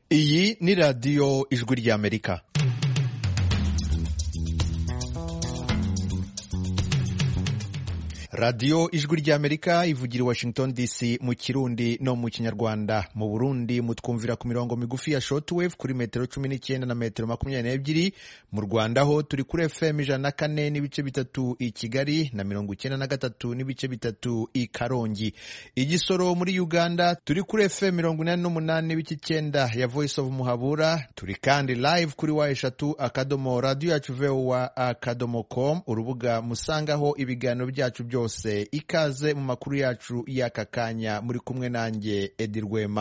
Iyi ni radiyo ijwi ry'Amerika. radiyo ijwi ry'Amerika ivugira i Washington DC mu Kirundi no mu Kinyarwanda. Mu Burundi mutwumvira ku mirongo migufi ya shortwave kuri metero 19 na metero 22. Mu Rwanda ho turi kuri FM 104 n'ibice bitatu i Kigali na 93 n'ibice bitatu i Karongi. Igisoro muri Uganda turi kuri FM 88 n'ibice 9 ya Voice of Muhabura. Turi kandi live kuri wa3 radio yacu voa.com, urubuga musangaho ibiganiro byacu byose. Ikaze mu makuru yacu y'aka kanya, muri kumwe nanjye Edi Rwema.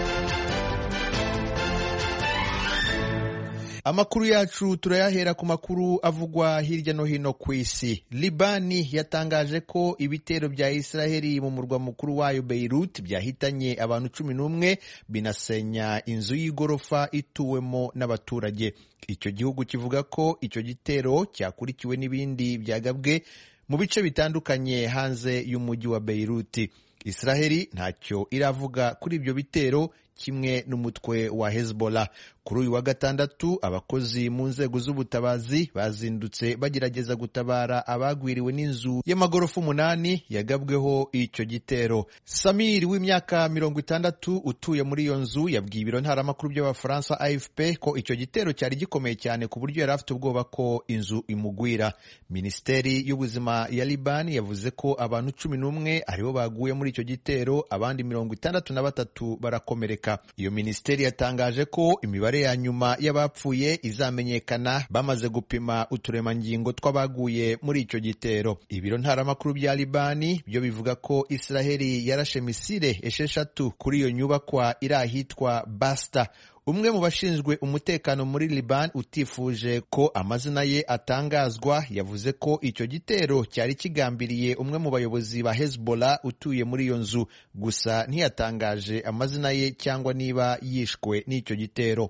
Amakuru yacu turayahera ku makuru avugwa hirya no hino ku isi. Libani yatangaje ko ibitero bya Israeli mu murwa mukuru wayo Beirut byahitanye abantu 11 binasenya inzu y'igorofa ituwemo n'abaturage. Icyo gihugu kivuga ko icyo gitero cyakurikiwe n'ibindi byagabwe mu bice bitandukanye hanze y'umujyi wa Beirut. Israeli ntacyo iravuga kuri ibyo bitero, kimwe n'umutwe wa Hezbollah. Kuri uyu wa gatandatu abakozi mu nzego z'ubutabazi bazindutse bagerageza gutabara abagwiriwe n'inzu y'amagorofa 8 yagabweho icyo gitero. Samir w'imyaka 60 utuye muri iyo nzu yabwiye ibiro ntaramakuru by'Abafaransa AFP ko icyo gitero cyari gikomeye cyane ku buryo yari afite ubwoba ko inzu imugwira. Minisiteri y'ubuzima ya Liban yavuze ko abantu 11 aribo baguye muri icyo gitero, abandi 63 barakomereka. Iyo minisiteri yatangaje ko imibare ya nyuma y'abapfuye izamenyekana bamaze gupima uturemangingo tw'abaguye muri icyo gitero. Ibiro ntaramakuru bya Libani byo bivuga ko Israeli yarashe misile 6 kuri iyo nyubakwa iri ahitwa Basta. Umwe mu bashinzwe umutekano muri Liban utifuje ko amazina ye atangazwa yavuze ko icyo gitero cyari kigambiriye umwe mu bayobozi ba Hezbollah utuye muri iyo nzu, gusa ntiyatangaje amazina ye cyangwa niba yishwe n'icyo gitero.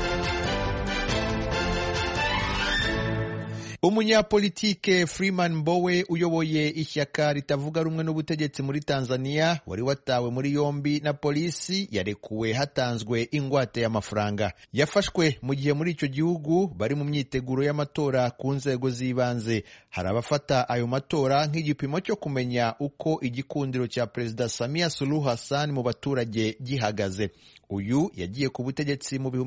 Umunyapolitike Freeman Mbowe uyoboye ishyaka ritavuga rumwe n'ubutegetsi muri Tanzania wari watawe muri yombi na polisi yarekuwe hatanzwe ingwate y'amafaranga. Yafashwe mu gihe muri icyo gihugu bari mu myiteguro y'amatora ku nzego z'ibanze. Hari abafata ayo matora nk'igipimo cyo kumenya uko igikundiro cya Perezida Samia Suluhu Hassan mu baturage gihagaze. Uyu yagiye ku butegetsi mu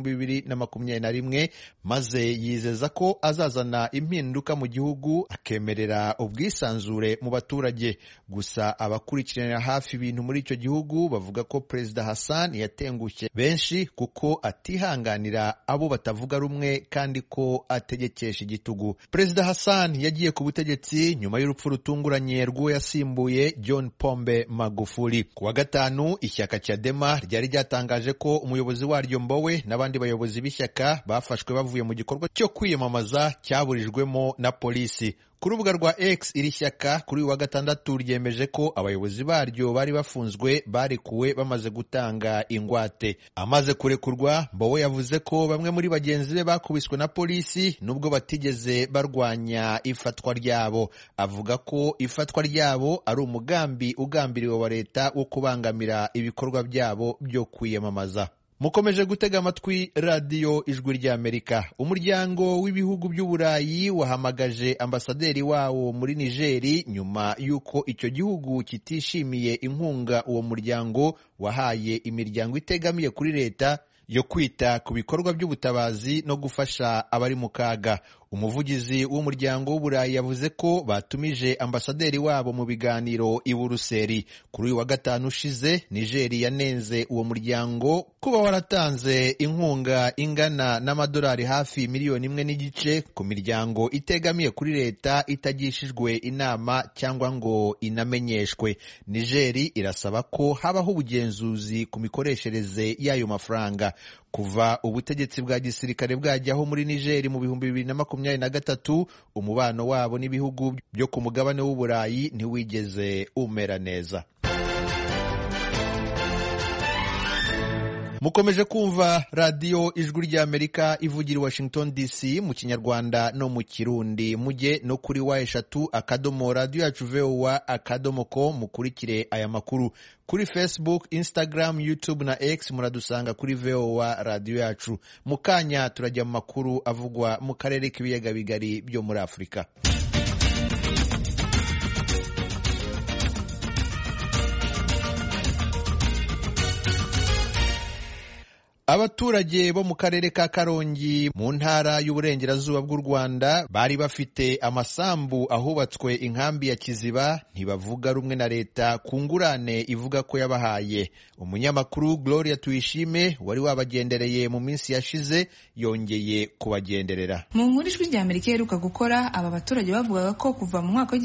2021 maze yizeza ko azazana impinduka mu gihugu, akemerera ubwisanzure mu baturage. Gusa abakurikiranira hafi ibintu muri icyo gihugu bavuga ko Perezida Hassan yatengushye benshi kuko atihanganira abo batavuga rumwe kandi ko ategekesha igitugu. Perezida Hassan yagiye ku butegetsi nyuma y'urupfu rutunguranye rw'uwo yasimbuye John Pombe Magufuli. Ku wa gatanu ishyaka Chadema ryari ryatangaje ko umuyobozi waryo Mbowe n'abandi bayobozi b'ishyaka bafashwe bavuye mu gikorwa cyo kwiyamamaza cyaburijwemo na polisi. Ku rubuga rwa X iri shyaka kuri wa gatandatu ryemeje ko abayobozi baryo bari bafunzwe barekuwe bamaze gutanga ingwate. Amaze kurekurwa, Mbowe yavuze ko bamwe muri bagenzi be bakubiswe na polisi nubwo batigeze barwanya ifatwa ryabo. Avuga ko ifatwa ryabo ari umugambi ugambiriwe wa leta wo kubangamira ibikorwa byabo byo kwiyamamaza. Mukomeje gutega amatwi radiyo ijwi ry'Amerika. Umuryango w'ibihugu by'Uburayi wahamagaje ambasaderi wawo muri Nigeri nyuma y'uko icyo gihugu kitishimiye inkunga uwo muryango wahaye imiryango itegamiye kuri leta yo kwita ku bikorwa by'ubutabazi no gufasha abari mu kaga. Umuvugizi w'umuryango w'Uburayi yavuze ko batumije ambasaderi wabo mu biganiro i Buruseli. Kuri uyu wa gatanu ushize, Nigeri yanenze uwo muryango kuba waratanze inkunga ingana n'amadolari hafi miliyoni 1.5 ku miryango itegamiye kuri leta itagishijwe inama cyangwa ngo inamenyeshwe. Nigeri irasaba ko habaho ubugenzuzi ku mikoreshereze y'ayo mafaranga. Kuva ubutegetsi bwa gisirikare bwajyaho muri Nigeri mu 2023, umubano wabo n'ibihugu byo ku mugabane w'Uburayi ntiwigeze umera neza. Mukomeje kumva radio Ijwi ry'Amerika ivugira Washington DC mu Kinyarwanda no mu Kirundi. Mujye no kuri wa3 radio yacu VOA.com mukurikire aya makuru. Kuri Facebook, Instagram, YouTube na X muradusanga kuri VOA radio yacu. Mukanya turajya mu makuru avugwa mu karere k'ibiyaga bigari byo muri Afrika. Abaturage bo mu karere ka Karongi mu ntara y'uburengerazuba bw'u Rwanda bari bafite amasambu ahubatswe inkambi ya Kiziba ntibavuga rumwe na leta ku ngurane ivuga ko yabahaye. Umunyamakuru Gloria Tuyishime wari wabagendereye mu minsi yashize yongeye kubagenderera. Mu nkuru Ijwi ry'Amerika iheruka gukora, aba baturage bavugaga ko kuva mu mwaka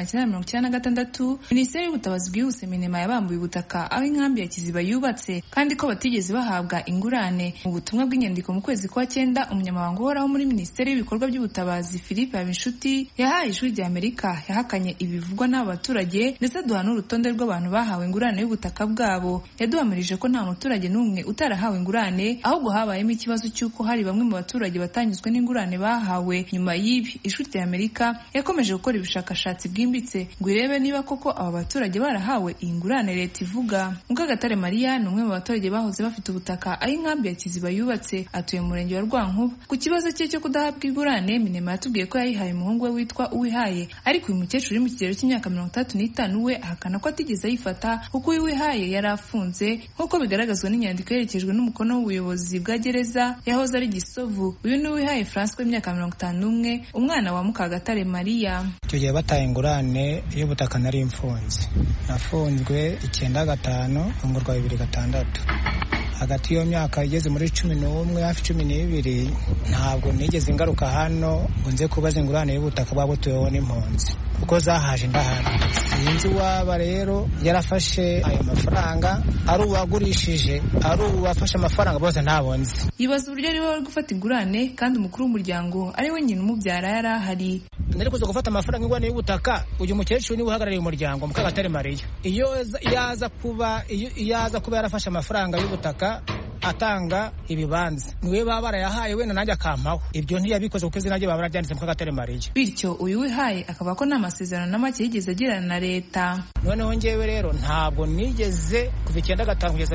w'1996 Minisiteri y'Ubutabazi bwihuse Minema yabambuye ubutaka aho inkambi ya Kiziba yubatse kandi ko batigeze bahabwa ingurane. Mu butumwa bw'inyandiko mu kwezi kwa 9, umunyamabanga uhoraho muri Minisiteri y'Ibikorwa by'Ubutabazi Philippe Habinshuti yahaye Ijwi ry'Amerika yahakanye ibivugwa n'aba baturage ndetse aduha n'urutonde rw'abantu bahawe ingurane y'ubutaka bwabo. Yaduhamirije ko nta muturage n'umwe utarahawe ingurane, ahubwo habayemo ikibazo cy'uko hari bamwe mu baturage batanyuzwe n'ingurane bahawe. Nyuma y'ibi Ijwi ry'Amerika yakomeje gukora ibishakashatsi bwimbitse ngo irebe niba koko aba baturage barahawe iyi ngurane leta ivuga. Mukagatare Maria ni umwe mu baturage bahoze bafite ubutaka aho inkambi ya Kiziba yubatse, atuye mu murenge wa Rwankuba. Ku kibazo cye cyo kudahabwa ingurane, Minema yatubwiye ko yayihaye umuhungu we witwa Uwihaye, ariko uyu mukecuru uri mu kigero cy'imyaka 35 we ahakana ko atigeze ayifata kuko Uwihaye yari afunze nk'uko bigaragazwa n'inyandiko yerekejwe n'umukono w'ubuyobozi bwa gereza yahoze ari Gisovu. Uyu ni Uwihaye François w'imyaka 51, umwana wa Mukagatare Maria. Icyo gihe bataye ingurane y'ubutaka nari imfunze, nafunzwe 95 fungurwa 2006. Hagati yo myaka igeze muri 11 hafi 12 ntabwo nigeze ngaruka hano ngo nze kubaza ingurane y'ubutaka bwabo tuyeho n'impunzi kuko zahaje ndahari. Sinzi waba rero yarafashe ayo mafaranga ari uwagurishije ari uwafashe amafaranga bose ntabonze. Yibaza uburyo ari bari gufata ingurane kandi umukuru w'umuryango ari we nyine umubyara yari ahari. Nari kuza gufata amafaranga ingurane y'ubutaka, uyu mukecuru ni uhagarariye umuryango Mukagatare Maria. Iyo yaza kuba yarafashe amafaranga y'ubutaka atanga ibibanza niwe baba barayahaye wenda nanjye akampaho. Ibyo ntiyabikoze kuko izina rye baba bararyanditse Mukagatare Maria. Bityo uyu Wihaye akaba ko nta masezerano na make yigeze agirana na leta. Noneho njyewe rero ntabwo nigeze kuva 1995 kugeza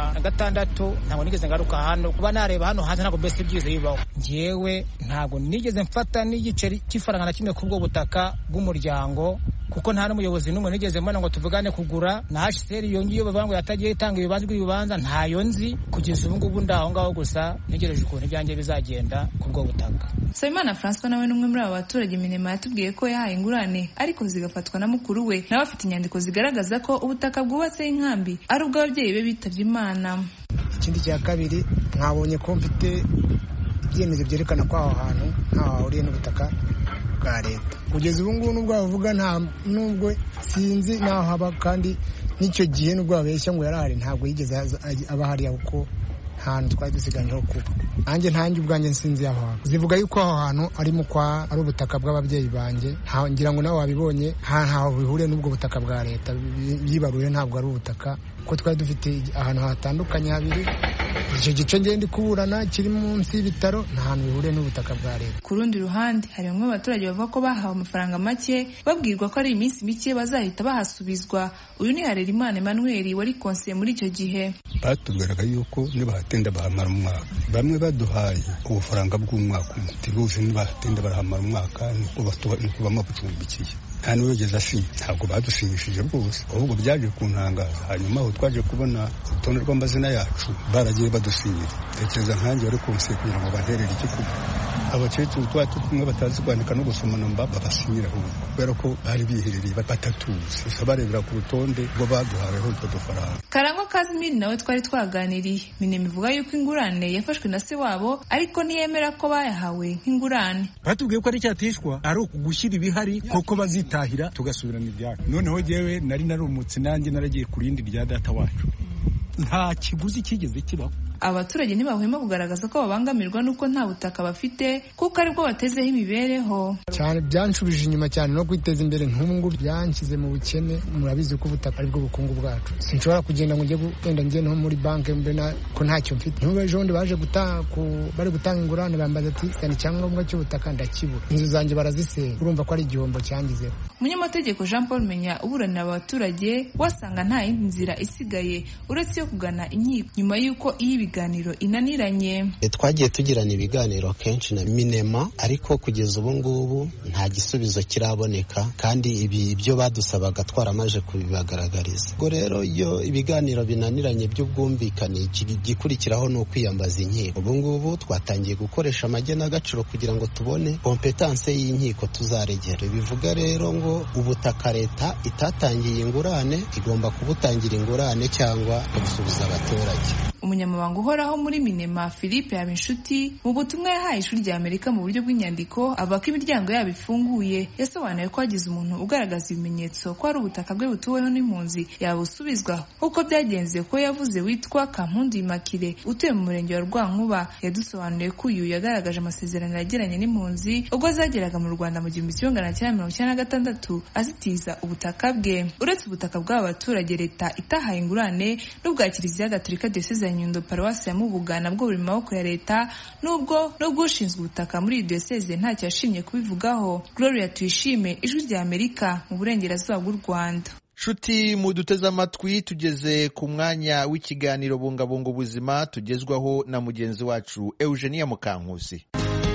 2006 ntabwo nigeze ngaruka hano kuba nareba hano hanze, ntabwo bese byize bibaho. Njyewe ntabwo nigeze mfata n'igiceri cy'ifaranga na kimwe kubwo butaka bw'umuryango kuko nta n'umuyobozi n'umwe nigeze mbona ngo tuvugane kugura na HCR yongiye bavuga ngo yatagiye itanga ibibanza ntayo nzi kugeza ubu ngubu ndaho ngaho gusa ntegereje ukuntu ibyanjye bizagenda kubwo butaka. Sabimana François nawe n'umwe muri aba baturage Minema yatubwiye ko yahaye ingurane ariko zigafatwa na mukuru we, nawe afite inyandiko zigaragaza ko ubutaka bwubatse inkambi ari ubw'ababyeyi be bitavye Imana. Ikindi cya kabiri mwabonye ko mfite ibyemezo byerekana ko aho hantu ntaho hahuriye n'ubutaka bwa leta. Kugeza ubu ngubu nubwo bavuga nta nubwo sinzi naho haba, kandi n'icyo gihe nubwo babeshya ngo yarahari ntabwo yigeze aba hariya kuko hantu twari dusiganyeho kuba. Nanjye ubwanjye nsinzi aho hantu. Zivuga yuko aho hantu ari ubutaka bw'ababyeyi banjye, ngira ngo nawe wabibonye ntaho bihuriye n'ubwo butaka bwa leta yibaruye, ntabwo ari ubutaka kuko twari dufite ahantu hatandukanye habiri. Icyo gice ngende kuburana kiri munsi y'ibitaro nta hantu bihuriye n'ubutaka bwa leta. Ku rundi ruhande hari bamwe abaturage bavuga ko bahawe amafaranga make babwirwa ko ari iminsi mike bazahita bahasubizwa. Uyu ni Harerimana Emmanuel wari konseye muri icyo gihe. Batubwiraga yuko nibahatinda bahamara umwaka, bamwe baduhaye ubufaranga bw'umwaka umwe, bose nibahatinda barahamara umwaka nukubamo bucumbikiye. Nta n'uwigeze asinya, ntabwo badusinyishije rwose, ahubwo byaje kuntangaza. Hanyuma aho twaje kubona urutonde rw'amazina yacu baragiye badusinyira. Tekereza nkanjye wari konseye kugira ngo baherere igikuba. Abakecuru twari kumwe batazi kwandika no gusoma namba babasinyira ahubwo kubera ko bari biherereye batatuzi, gusa barebera ku rutonde rwo baduhaweho utwo dufaranga. Karangwa Kazimiri nawe twari twaganiriye. Minema ivuga yuko ingurane yafashwe na se wabo ariko ntiyemera ko bayahawe nk'ingurane. Batubwiye ko ari cyatishwa ari ukugushyira ibihari koko bazitahira tugasubirana ibyacu. Noneho jewe nari narumutse nanjye naragiye ku rindi rya data wacu nta kiguzi kigeze kibaho. Abaturage ntibahwema kugaragaza ko babangamirwa n'uko nta butaka bafite kuko aribwo batezeho imibereho cyane. Byanshubije inyuma cyane no kwiteza imbere, nk'ubu byanshyize mu bukene. Murabizi ko ubutaka aribwo bukungu bwacu. Sinshobora kugenda ngo njye genda njye no muri banki mbena ko ntacyo mfite. N'ubu ejo bundi bari gutanga ingurane bambaza ati sani icyangombwa cy'ubutaka ndakibura, inzu zanjye barazisenya. Urumva ko ari igihombo cyangizeho. Umunyamategeko Jean Paul Menya uburanira abaturage wasanga nta yindi nzira isigaye uretse yo kugana inkiko nyuma y'uko ibiganiro inaniranye. Twagiye tugirana ibiganiro kenshi na Minema, ariko kugeza ubu ngubu nta gisubizo kiraboneka, kandi ibi byo badusabaga twaramaje kubibagaragariza. Ubwo rero iyo ibiganiro binaniranye by'ubwumvikane, igikurikiraho ni ukwiyambaza inkiko. Ubu ngubu twatangiye gukoresha amagenagaciro kugira ngo tubone kompetanse y'inkiko tuzaregera. Bivuga rero ngo ubutaka leta itatangiye ingurane igomba kubutangira ingurane cyangwa gusubiza abaturage. Umunyamabanga uhoraho muri Minema Philippe Habinshuti mu butumwa yahaye Ijwi rya Amerika mu buryo bw'inyandiko avuga ko imiryango yabo ifunguye. Yasobanuye ko hagize umuntu ugaragaza ibimenyetso ko ari ubutaka bwe butuweho n'impunzi yabusubizwa, uko byagenze ko yavuze witwa Kampundu Immaculée utuye mu murenge wa Rwankuba. Yadusobanuriye ko uyu yagaragaje amasezerano yagiranye n'impunzi ubwo zageraga mu Rwanda mu 1996 azitiza ubutaka bwe. Uretse ubutaka bw'aba baturage, leta itahaye ingurane n'ubwa Kiliziya Gatolika Diocese Nyundo Paruwasi ya Mubuga nabwo buri maboko ya leta, nubwo ushinzwe ubutaka muri iyi diocese ntacyo yashimye kubivugaho. Gloria Tuyishime, Ijwi rya Amerika mu burengerazuba bw'u Rwanda. Shuti muduteze amatwi, tugeze ku mwanya w'ikiganiro bungabunga ubuzima tugezwaho na mugenzi wacu Eugenia Mukankusi.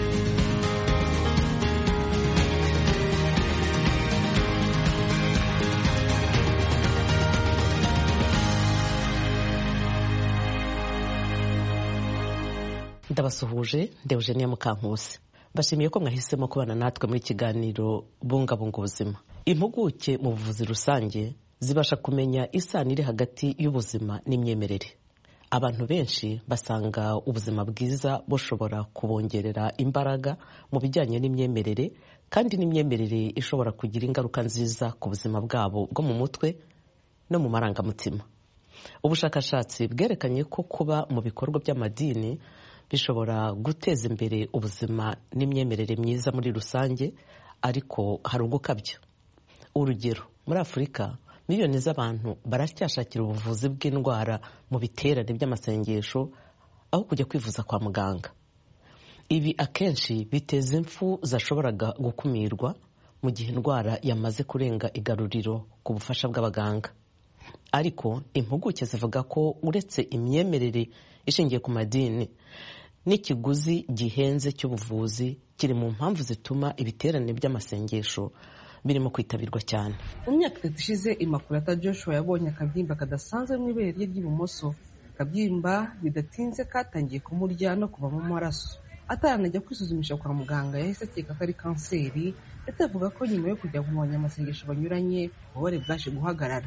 Ndabasuhuje, Eugenia Mukankusi. Bashimiye ko mwahisemo kubana natwe muri kiganiro bungabunga ubuzima. Impuguke mu buvuzi rusange zibasha kumenya isano iri hagati y'ubuzima n'imyemerere. Abantu benshi basanga ubuzima bwiza bushobora kubongerera imbaraga mu bijyanye n'imyemerere, kandi n'imyemerere ishobora kugira ingaruka nziza ku buzima bwabo bwo mu mutwe no mu marangamutima. Ubushakashatsi bwerekanye ko kuba mu bikorwa by'amadini bishobora guteza imbere ubuzima n'imyemerere myiza muri rusange, ariko hari ugukabya. Urugero, muri Afurika miliyoni z'abantu baracyashakira ubuvuzi bw'indwara mu biterane by'amasengesho aho kujya kwivuza kwa muganga. Ibi akenshi biteza impfu zashoboraga gukumirwa mu gihe indwara yamaze kurenga igaruriro ku bufasha bw'abaganga. Ariko impuguke zivuga ko uretse imyemerere ishingiye ku madini, n'ikiguzi gihenze cy'ubuvuzi kiri mu mpamvu zituma ibiterane by'amasengesho birimo kwitabirwa cyane. Mu myaka 3 ishize, Immaculata Joshua yabonye akabyimba kadasanzwe mu ibere rye ry'ibumoso. Akabyimba bidatinze katangiye kumurya no kuvamo amaraso. Ataranajya kwisuzumisha kwa muganga, yahise akeka ko ari kanseri, ndetse avuga ko nyuma yo kujya mu banyamasengesho banyuranye ububabare bwaje guhagarara.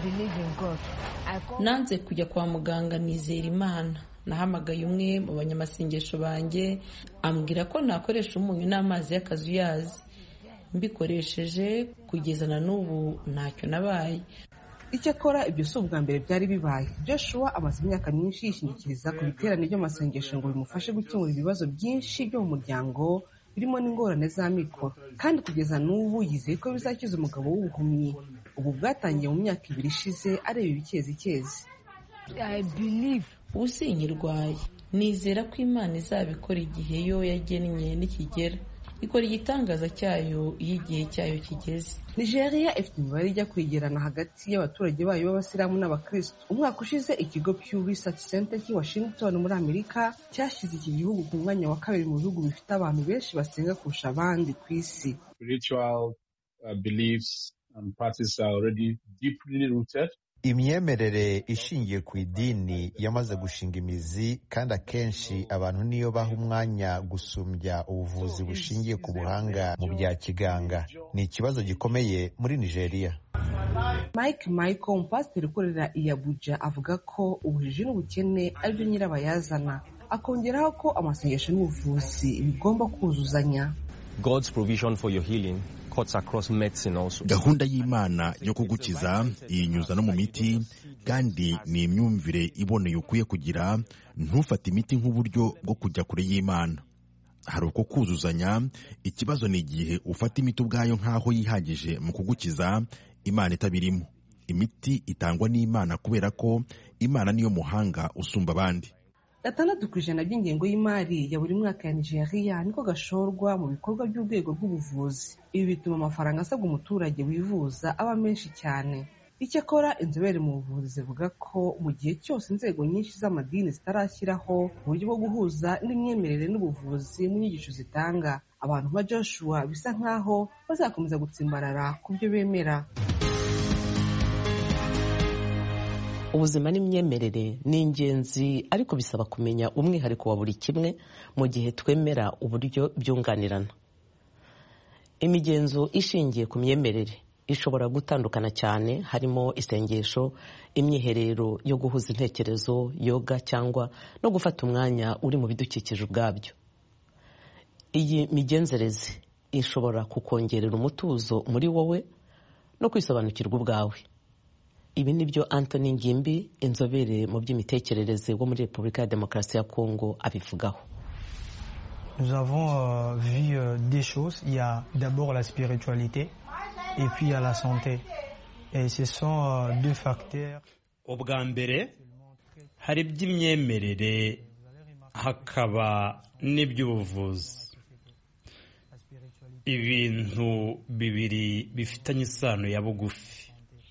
Nanze kujya kwa muganga, nizera Imana. Nahamagaye umwe mu banyamasengesho banjye ambwira ko nakoresha umunyu n'amazi y'akazuyazi. Mbikoresheje kugeza na n'ubu ntacyo nabaye. Icyakora ibyo si ubwa mbere byari bibaye. Joshua amaze imyaka myinshi yishingikiriza ku biterane by'amasengesho ngo bimufashe gukemura ibibazo byinshi byo mu muryango birimo n'ingorane z'amikoro, kandi kugeza n'ubu yizeye ko bizakiza umugabo w'ubuhumyi. Ubu bwatangiye mu myaka 2 ishize areba ibikezi. Ubu sinkirwaye, nizera ko Imana izabikora igihe yo yagennye nikigera. Ikora igitangaza cyayo iyo igihe cyayo kigeze. Nigeria ifite imibare ijya kwegerana hagati y'abaturage bayo b'abasilamu n'abakristo. Umwaka ushize ikigo Pew Research Center cy'i Washington muri Amerika cyashyize iki gihugu ku mwanya wa 2 mu bihugu bifite abantu benshi basenga kurusha abandi ku isi. Spiritual beliefs and practices are already deeply rooted. Imyemerere ishingiye ku idini yamaze gushinga imizi, kandi akenshi abantu niyo baha umwanya gusumbya ubuvuzi bushingiye ku buhanga mu bya kiganga. Ni ikibazo gikomeye muri Nigeria. Mike Michael, umupasiteri ukorera i Abuja, avuga ko ubujiji n'ubukene ari byo nyirabayazana. Akongeraho ko amasengesho n'ubuvuzi bigomba kuzuzanya. God's provision for your healing cuts across medicine also. Gahunda y'Imana yo kugukiza iyinyuza no mu miti kandi ni imyumvire iboneye ukwiye kugira. Ntufate imiti nk'uburyo bwo kujya kure y'Imana. Hari uko kuzuzanya. Ikibazo ni igihe ufata imiti ubwayo nk'aho yihagije mu kugukiza, Imana itabirimo. Imiti itangwa n'Imana kubera ko Imana niyo muhanga usumba abandi. 6% by'ingengo y'imari ya buri mwaka ya Nigeria niko gashorwa mu bikorwa by'urwego rw'ubuvuzi. Ibi bituma amafaranga asabwa umuturage wivuza aba menshi cyane. Icyakora inzobere mu buvuzi zivuga ko mu gihe cyose inzego nyinshi z'amadini zitarashyiraho uburyo bwo guhuza n'imyemerere n'ubuvuzi mu nyigisho zitanga, abantu nka Joshua bisa nkaho bazakomeza gutsimbarara ku byo bemera. Ubuzima n'imyemerere ni ingenzi, ariko bisaba kumenya umwihariko wa buri kimwe mu gihe twemera uburyo byunganirana. Imigenzo ishingiye ku myemerere ishobora gutandukana cyane, harimo isengesho, imyiherero yo guhuza intekerezo, yoga, cyangwa no gufata umwanya uri mu bidukikije ubwabyo. Iyi migenzereze ishobora kukongerera umutuzo muri wowe no kwisobanukirwa ubwawe. Ibi nibyo Anthony Ngimbi, inzobere mu by'imitekerereze wo muri Repubulika ya Demokarasi ya Kongo, abivugaho. Nous avons vu des choses. Il y a d'abord la spiritualité et puis il y a la santé. Et ce sont deux facteurs. Ubwa mbere hari iby'imyemerere, hakaba n'iby'ubuvuzi. Ibintu bibiri bifitanye isano ya bugufi.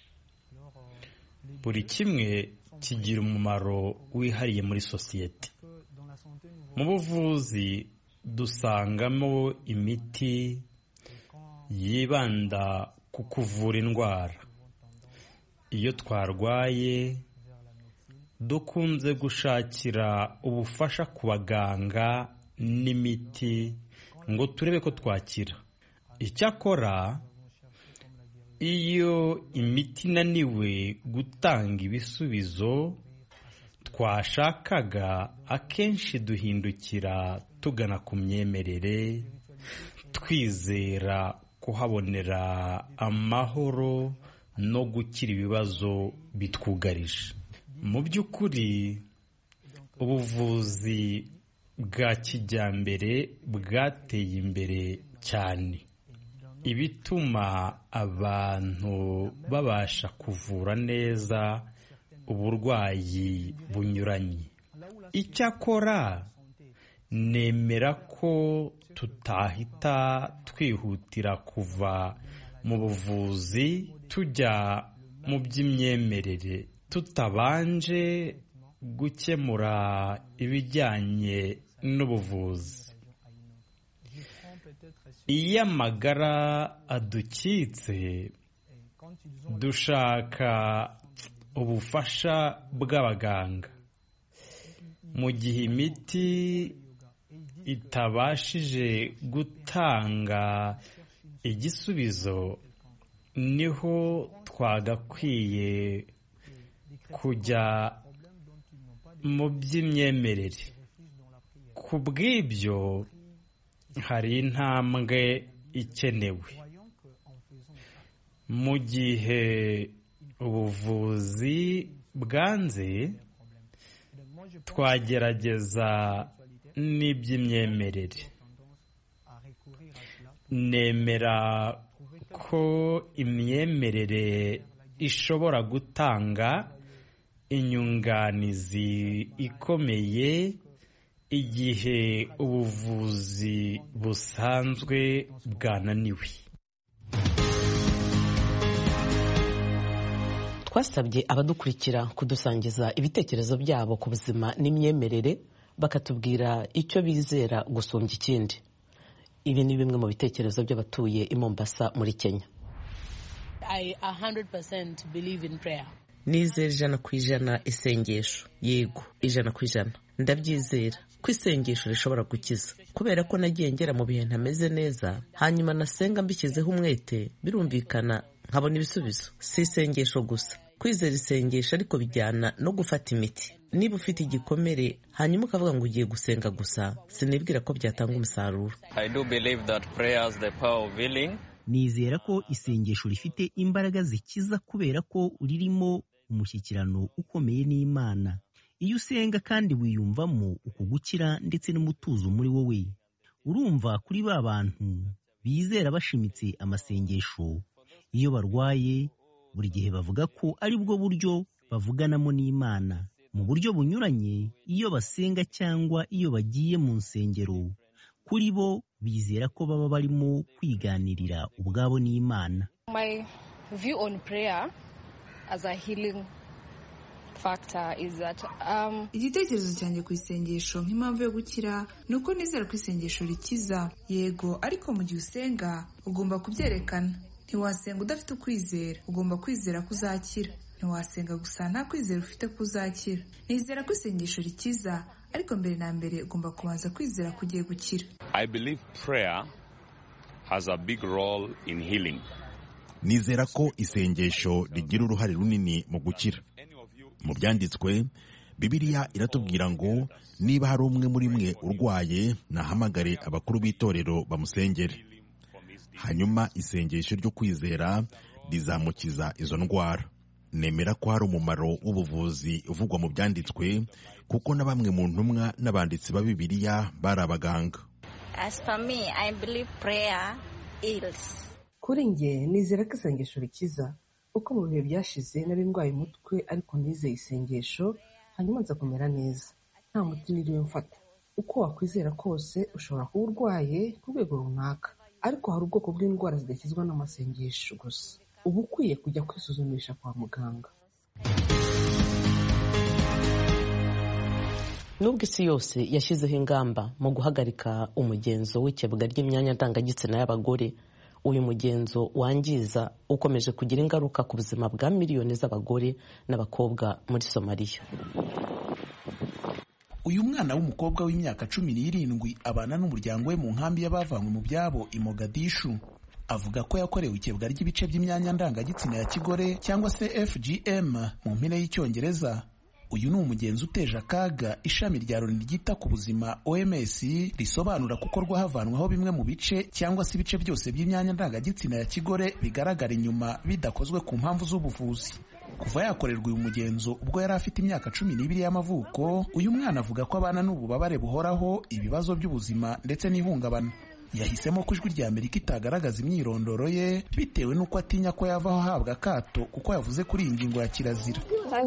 Buri kimwe kigira umumaro wihariye muri sosiyete. Mu buvuzi dusangamo imiti yibanda ku kuvura indwara. Iyo twarwaye dukunze gushakira ubufasha ku baganga n'imiti ngo turebe ko twakira. Icyakora iyo imiti inaniwe gutanga ibisubizo twashakaga, akenshi duhindukira tugana ku myemerere, twizera kuhabonera amahoro no gukira ibibazo bitwugarije. Mu by'ukuri ubuvuzi bwa kijyambere bwateye imbere cyane, ibituma abantu babasha kuvura neza uburwayi bunyuranye. Icyakora nemera ko tutahita twihutira kuva mu buvuzi tujya mu by'imyemerere tutabanje gukemura ibijyanye n'ubuvuzi. Iyo amagara adukitse, dushaka ubufasha bw'abaganga. Mu gihe imiti itabashije gutanga igisubizo, niho twagakwiye kujya mu by'imyemerere. Ku bw'ibyo hari intambwe ikenewe. Mu gihe ubuvuzi bwanze, twagerageza n'iby'imyemerere. Nemera ko imyemerere ishobora gutanga inyunganizi ikomeye igihe ubuvuzi busanzwe bwananiwe. Twasabye abadukurikira kudusangiza ibitekerezo byabo ku buzima n'imyemerere, bakatubwira icyo bizera gusumbya ikindi. Ibi ni bimwe mu bitekerezo by'abatuye i Mombasa muri Kenya. I 100% believe in prayer. Nizera 100% isengesho. Yego, 100%. Ndabyizera ko isengesho rishobora gukiza, kubera ko nagiye ngera mu bihe ntameze neza, hanyuma nasenga mbishyizeho umwete, birumvikana nkabona ibisubizo. Si isengesho gusa, kwizera isengesho ariko bijyana no gufata imiti. Niba ufite igikomere hanyuma ukavuga ngo ugiye gusenga gusa, sinibwira ko byatanga umusaruro. I do believe that prayer has the power of healing. Nizera ko isengesho rifite imbaraga zikiza kubera ko ririmo umushyikirano ukomeye n'Imana. Iyo usenga kandi wiyumvamo uku gukira ndetse n'umutuzo muri wowe, urumva kuri ba bantu bizera bashimitse amasengesho, iyo barwaye buri gihe bavuga ko ari bwo buryo bavuganamo n'Imana mu buryo bunyuranye. Iyo basenga cyangwa iyo bagiye mu nsengero, kuri bo bizera ko baba barimo kwiganirira ubwabo n'Imana. My view on prayer as a healing factor is that igitekerezo cyanjye ku isengesho nk'impamvu yo gukira ni uko nizera ko isengesho rikiza, yego, ariko mu gihe usenga ugomba kubyerekana. Ntiwasenga udafite ukwizera, ugomba kwizera ko uzakira. Ntiwasenga gusa nta kwizera ufite ko uzakira. Nizera ko isengesho rikiza, ariko mbere na mbere ugomba kubanza kwizera ko ugiye gukira. I believe prayer has a big role in healing. Nizera ko isengesho rigira uruhare runini mu gukira. Mu byanditswe, Bibiliya iratubwira ngo niba hari umwe muri mwe urwaye, nahamagare abakuru b'itorero bamusengere. Hanyuma isengesho ryo kwizera rizamukiza izo ndwara. Nemera ko hari umumaro w'ubuvuzi uvugwa mu byanditswe, kuko na bamwe mu ntumwa n'abanditsi ba Bibiliya bari abaganga. As for me, I believe prayer heals. Kuri njye nizera ko isengesho rikiza, uko mu bihe byashize nari ndwaye umutwe ariko nizeye isengesho hanyuma nza kumera neza, nta muti niriwe mfata. Uko wakwizera kose ushobora kuba urwaye ku rwego runaka, ariko hari ubwoko bw'indwara zidakizwa n'amasengesho gusa. Uba ukwiye kujya kwisuzumisha kwa muganga. Nubwo isi yose yashyizeho ingamba mu guhagarika umugenzo w'ikebwa ry'imyanya ndangagitsina y'abagore, uyu mugenzo wangiza ukomeje kugira ingaruka ku buzima bwa miliyoni z'abagore n'abakobwa muri Somalia. Uyu mwana w'umukobwa w'imyaka 17 abana n'umuryango we mu nkambi y'abavanywe mu byabo i Mogadishu. Avuga ko yakorewe ikebwa ry'ibice by'imyanya ndangagitsina ya kigore cyangwa se FGM mu mpine y'Icyongereza. Uyu ni umugenzi uteje akaga ishami rya Loni ryita ku buzima OMS risobanura gukorwa havanwaho bimwe mu bice cyangwa se ibice byose by'imyanya ndangagitsina ya kigore bigaragara inyuma bidakozwe ku mpamvu z'ubuvuzi. Kuva yakorerwa uyu mugenzo ubwo yari afite imyaka 12 y'amavuko, uyu mwana avuga ko abana n'ububabare buhoraho, ibibazo by'ubuzima ndetse n'ihungabana. Yahisemo ko ijwi rya Amerika itagaragaza imyirondoro ye bitewe n'uko atinya ko yavaho ahabwa akato, kuko yavuze kuri iyi ngingo ya kirazira.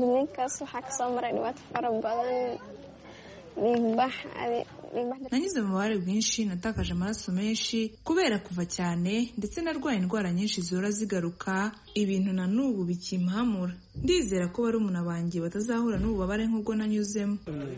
Nanyuze mu bubabare bwinshi, natakaje amaraso menshi kubera kuva cyane, ndetse narwaye indwara nyinshi zihora zigaruka, ibintu na n'ubu bikimpamura. Ndizera ko barumuna banjye batazahura n'ububabare nk'ubwo nanyuzemo.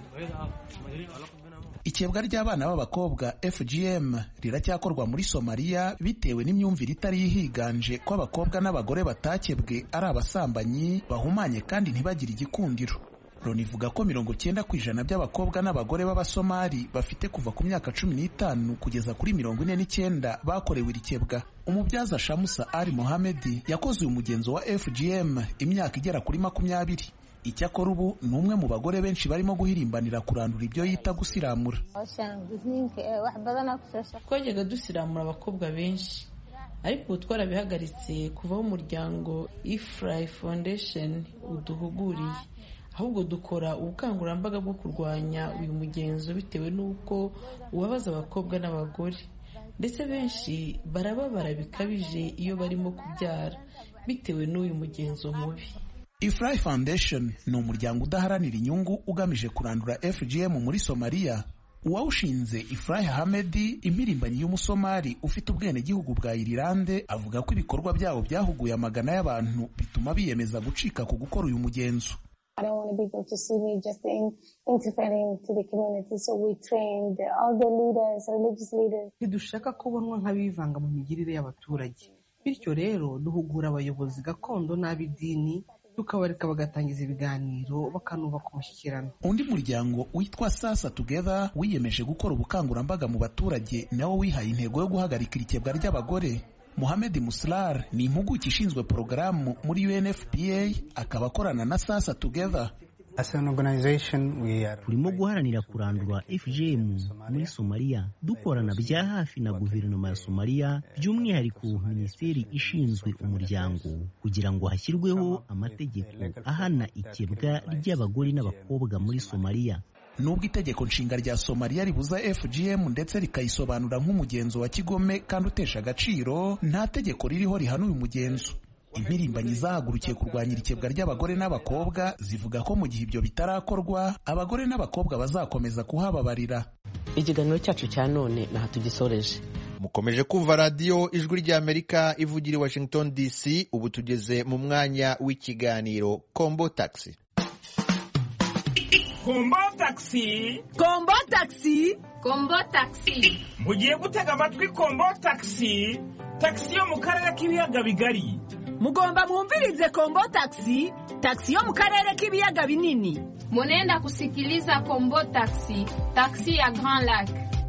Ikebwa ry'abana b'abakobwa FGM riracyakorwa muri Somalia bitewe n'imyumvire itari yihiganje ko abakobwa n'abagore batakebwe ari abasambanyi bahumanye kandi ntibagire igikundiro. Loni ivuga ko 90% by'abakobwa n'abagore b'Abasomali bafite kuva ku myaka 15 kugeza kuri 49 bakorewe irikebwa. Umubyaza Shamusa Ali Mohamed yakoze uyu mugenzo wa FGM imyaka igera kuri 20. Icyakora ubu ni umwe mu bagore benshi barimo guhirimbanira kurandura ibyo yita gusiramura. Twajyaga dusiramura abakobwa benshi, ariko ubu twarabihagaritse kuva umuryango Ifrai Foundation uduhuguriye. Ahubwo dukora ubukangurambaga bwo kurwanya uyu mugenzo bitewe n'uko ubabaza abakobwa n'abagore, ndetse benshi barababara bikabije iyo barimo kubyara bitewe n'uyu mugenzo mubi. Ifrai Foundation ni umuryango udaharanira inyungu ugamije kurandura FGM muri Somalia. Uwawushinze Ifrai Ahmed, impirimbanyi y'Umusomali ufite ubwenegihugu bwa Irilande, avuga ko ibikorwa byabo byahuguye amagana y'abantu bituma biyemeza gucika ku gukora uyu mugenzo. I don't want people to see me just interfering to the community, so we trained all the leaders, religious leaders. Ntidushaka kubonwa nk'abivanga mu migirire y'abaturage, bityo rero duhugura abayobozi gakondo n'ab'idini, tukabareka bagatangiza ibiganiro bakanubaka umushyikirano. Undi muryango witwa Sasa Together wiyemeje gukora ubukangurambaga mu baturage nawo wihaye intego yo guhagarika irikebwa ry'abagore. Mohamed Muslar ni impuguke ishinzwe porogaramu muri UNFPA, akaba akorana na Sasa Together. turimo guharanira kurandura FGM muri Somalia dukorana bya hafi na guverinoma ya Somalia, by'umwihariko minisiteri ishinzwe umuryango, kugira ngo hashyirweho amategeko ahana ikebwa ry'abagore n'abakobwa muri Somalia. Nubwo itegeko nshinga rya Somalia ribuza FGM ndetse rikayisobanura nk'umugenzo wa kigome kandi utesha agaciro, nta tegeko ririho rihana uyu mugenzo. Impirimbanyi zahagurukiye kurwanya ikebwa ry'abagore n'abakobwa zivuga ko mu gihe ibyo bitarakorwa, abagore n'abakobwa bazakomeza kuhababarira. Ikiganiro cyacu cya none naha tugisoreje. Mukomeje kumva radiyo Ijwi ry'Amerika ivugira i Washington DC. Ubu tugeze mu mwanya w'ikiganiro Kombo Taxi. Kombo Taxi, Kombo Taxi, Kombo Taxi. Mugiye gutega amatwi Kombo Taxi, taxi yo mu karere k'ibiyaga bigari. Mugomba mwumvirize Kombo Taxi, taxi yo mu karere k'ibiyaga binini. Munenda kusikiliza Kombo Taxi, taxi ya Grand Lac.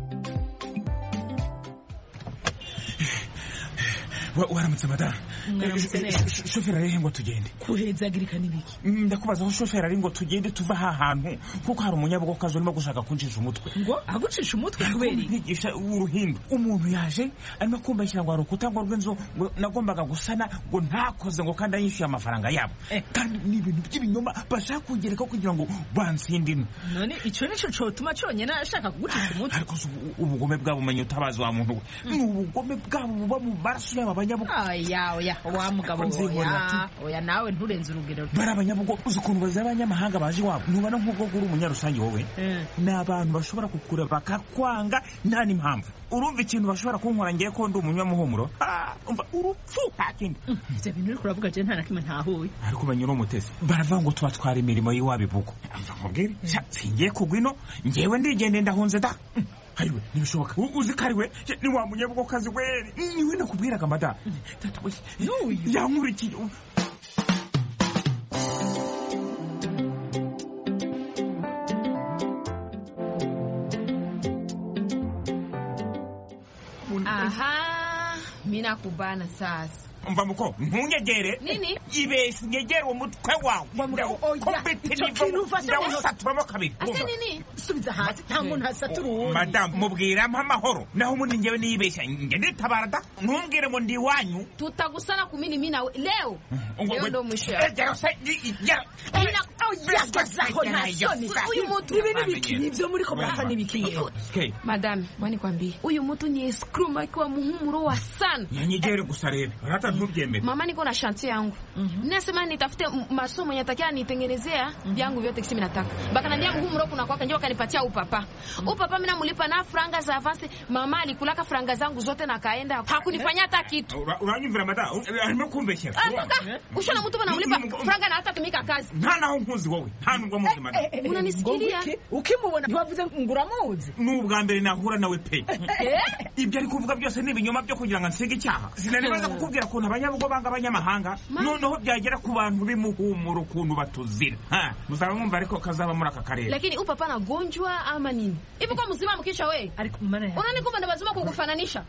Waramutse madara. Shoferi ari ngo tugende. Kuhezagirika nibiki? Ndakubaza aho shoferi ari ngo tugende tuva aha hantu kuko hari umunyabugo kazo urimo gushaka kuncisha umutwe. Ngo agucisha umutwe kubera ntigisha uruhindu. Umuntu yaje arimo kumbashyira ngo arukuta ngo rw'inzu ngo nagombaga gusana ngo ntakoze ngo kandi yishyuye amafaranga yabo. Kandi ni ibintu by'ibinyoma bashaka kungereka kugira ngo bansindine. None ico nico cotuma cyonyine ashaka kugucisha umutwe. Ariko ubugome bwabo umenye utabazi wa muntu we. Ni ubugome bwabo buba mu maraso y'abanyabugo. Oya wa mugabo oya nawe nturenze urugero. Bari abanyabugo uzi ukuntu baza abanyamahanga baje wabo nubana nk'ubwo guri umunyarusange wowe n'abantu bashobora kukura bakakwanga nta n'impamvu. Urumva ikintu bashobora kunkora ngiye ko ndi umunyamuhumuro umva urupfu ntakindi. Ivyo bintu uri kuravuga je nta nakimwe ntahuye. Ariko banyura umutesi baravuga ngo tubatwara imirimo y'iwabivugo. Nkubwire singiye kugwino ngewe ndigende ndahunze da. Hariwe nibishoboka uzi kariwe ni wa munyabugo kazi we niwe nakubwiraga mada yankurikiye. Aha, mina kubana sasa. Umva muko ntunyegere. Nini? Ibeshu nyegere umutwe wawe. Ndawusaturamo kabiri. Ase nini? Subiza hasi ntango ntasaturu. Madam mubwira amahoro naho umuntu njyewe niyibeshya nge nditabara da ntumbwire ngo ndi wanyu. Tutagusana kumini mina leo. Leo ndo mwisho. Uyu mutu ibi nibiki nivyo muri ko murapfa nibikiye. Madam mwani kwambie uyu mutu ni escrow kwa muhumuro wa sana. Nyegere gusa rebe. Mama niko na chantier yangu. Nasema nitafute masomo yatakia nitengenezea yangu vyote kisi minataka. Bakaniambia muhumuro kuna kwaka njoo kanipatia upapa. Upapa mimi namulipa na franga za avance. Mama alikulaka franga zangu zote na kaenda. Hakunifanyia hata kitu. Uranyumvira mada. Arimokumbeshya. Ushona mtu banamulipa franga na hata tumika kazi. Nta hunkuzi wowe. Nta nubwo muzi mada. Unanisikilia? Ukimubona ntiwavuze nguramuzi. N'ubwa mbere nahura nawe pe. Ibyo ari kuvuga byose ni ibinyoma byo kugira ngo nsige icyaha. Sinanibaza kukubwira ko abanyabugo banga abanyamahanga noneho byagera ku bantu bimuhumura ukuntu batuzira muzaba mwumva ariko kazaba muri aka karere. Lakini upapa na gonjwa ama nini hivi kwa mzima mkisha we ariko mana unanikumba ndabazima kukufananisha.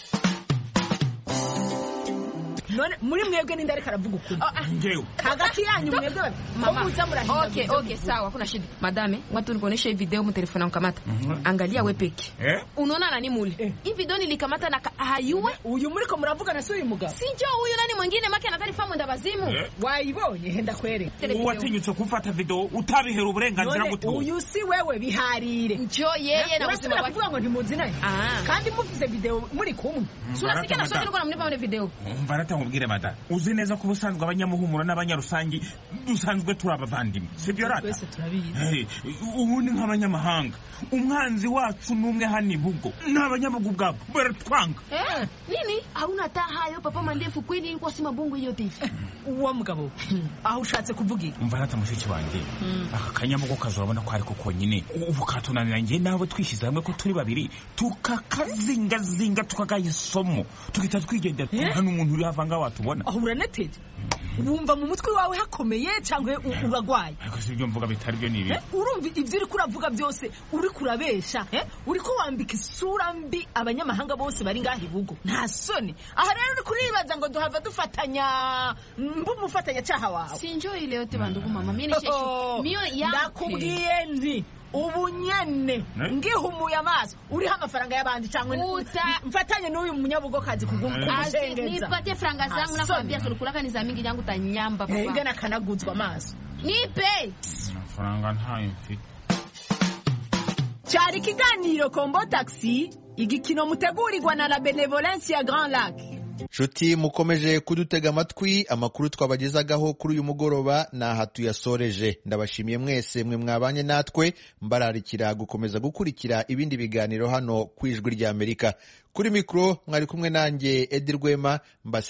None muri mwebwe ninde ariko aravuga ukuri? Njyewe hagati yanyu mwebwe mama. Okay sawa kuna shida. Madame watu nikuonesha hii video mu telefoni unkamata. Angalia wewe peke. Unaona nani mule? Hii video nilikamata na hayuwe. Uyu muri ko muravuga na suyu mugabo. Sinjo huyu nani mwingine make anatari famu ndabazimu. Wayibonye henda kwere. Watinyutse kufata video utabihera uburenganzira gutu. Uyu si wewe biharire. Njo yeye na ubuzima bwake. Kuvuga ngo ntimuzi naye. Kandi muvuze video muri kumwe. Tunasikia na sote niko namlipa mwe video. Mubwire mada uzi neza ko ubusanzwe abanyamuhumuro n'abanyarusangi dusanzwe turabavandimwe sibyo rata twese turabizi. Ubundi nk'abanyamahanga umwanzi wacu numwe hani bugo n'abanyabugo bwabo baratwanga. Nini hauna taa hayo papa mandefu kweli yuko sima bongo hiyo TV. Uwa mugabo aho ushatse kuvuga iki? Umva rata mushiki wanjye aka kanyamugo kazobona ko ariko konyine ubu katunanira nge nabo twishize hamwe ko turi babiri tukakazingazinga tukagayisomo tukita twigendera hano umuntu uri havanga watubona. Aho uraneteje wumva mu mutwe wawe hakomeye cyangwa uragwaye? Ariko si ibyo mvuga bitari byo nibi. Urumva ibyo uri kuravuga byose uri kurabesha, uri ko wambika isura mbi abanyamahanga bose bari ngaho ibugo. Nta soni. Aha rero uri kuribaza ngo duhava dufatanya mufatanya cyaha wawe. Sinjo ile yote bandugu mama. Mimi nisheshu. Mio yangu. Ndakubwiye ndi ubu nyene ngihumuye amaso uriho amafaranga y'abandi cyangwa mfatanye n'uyu munyabugokazi kugumshengeza. Nipatie franga zangu na kwambia sulukulaka ni za mingi yangu tanyamba papa. Ngena kanaguzwa amaso. Nipe. Franga ntayo mfite. Cyari kiganiro Kombo Taxi, igikino mutegurirwa na la Benevolence ya Grand Lac. Nshuti mukomeje kudutega amatwi, amakuru twabagezagaho kuri uyu mugoroba naha tuyasoreje. Ndabashimiye mwese mwe mwabanye natwe, mbararikira gukomeza gukurikira ibindi biganiro hano ku Ijwi ry'Amerika. Kuri mikro mwari kumwe nanjye Edi Rwema, mbase